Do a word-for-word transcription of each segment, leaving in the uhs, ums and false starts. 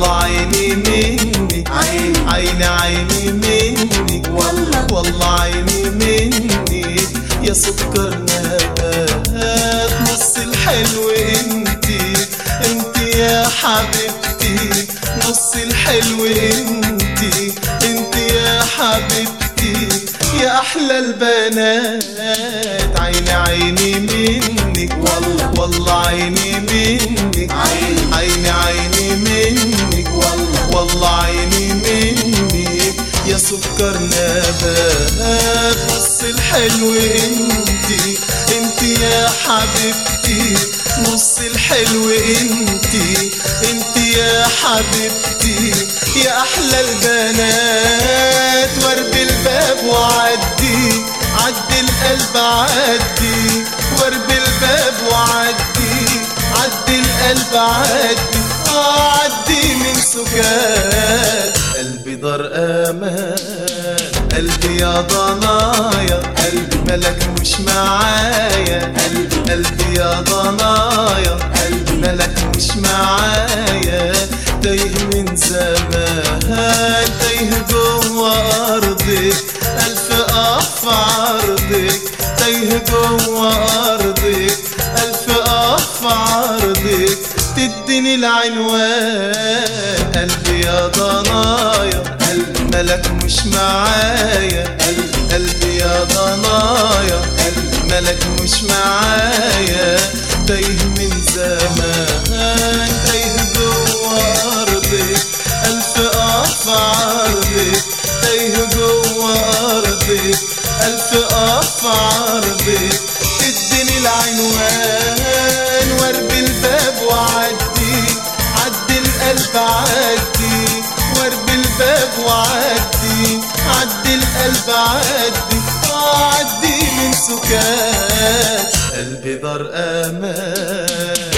والله عيني منك، عيني عيني عيني منك، والله والله عيني منك يا سكر نبات نص الحلو انتي، انتي يا حبيبتي نص الحلو انتي، انتي يا حبيبتي يا احلى البنات. عيني عيني منك، والله والله عيني منك، عيني عيني عيني منك، والله والله عيني منك يا سكر نبات نص الحلو انتي، انتي يا حبيبتي نص الحلو انتي، انتي يا حبيبتي يا احلى البنات. وارب الباب وعدي، عدي القلب عدي، وارب الباب وعدي، عدي القلب عدي، اه عدي من سكات قلبي دار امان. قلبي يا ضنايا، قلبي ملك مش معايا، قلبي قلبي يا ضنايا، قلبي ملك مش معايا. تايه من زمان، تايه جوا ارضك، الف اقف عرضك، تايه جوا ارضك، الف اقف عرضك، تديني العنوان. قلبي يا ضنايا، قلبي ملك مش معايا، قلبي قلبي يا ضنايا، قلبي ملك مش معايا. تايه من زمان، تايه جوا ارضك، الف اقف عرضك، تايه جوا ارضك، الف اقف عرضك، تديني العنوان. وارب الباب وعدي، عدي القلب عدي، وارب الباب وعدي، عدي القلب عدي، اه عدي من سكات قلبي دار امان.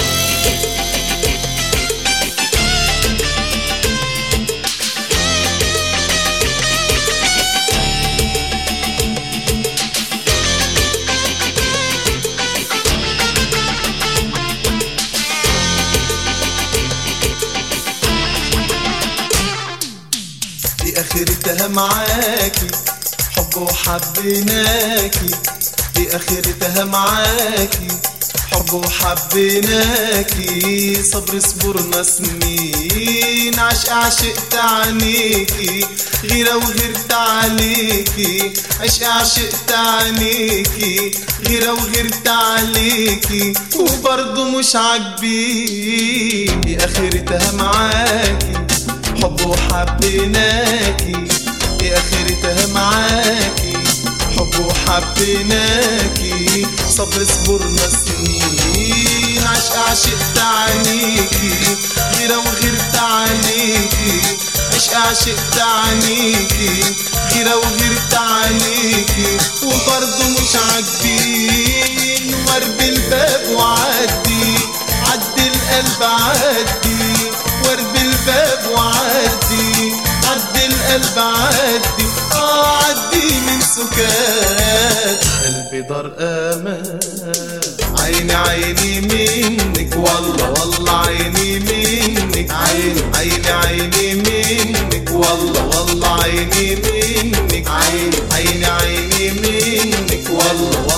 دي اخرتها معاكي حب وحبيناكي، دي اخرتها معاكي حب وحبيناكي. صبر صبرنا سنين، عشق عشقت عنيكي، غيرة وغيرت عليكي، عشق عشقت عنيكي، غيرة وغيرت عليكي، وبرضه مش عاجبين. دي اخرتها معاكي حب وحبيناكي، دي اخرتها معاكي حب وحبيناكي. صبر صبرنا سنين، عشق عشقت عنيكي، غيرة وغيرت عليكي، عشق عشقت عنيكي، غيرة وغيرت عليكي، وبرضه مش عاجبين. وارب الباب وعدي، عدي القلب عدي، وارب الباب وعدي، عدي القلب عدي، اه عدي من سكات قلبي دار امان. عيني عيني منك، والله والله عيني منك، عيني عيني عيني منك، والله والله عيني منك، عيني عيني عيني منك، والله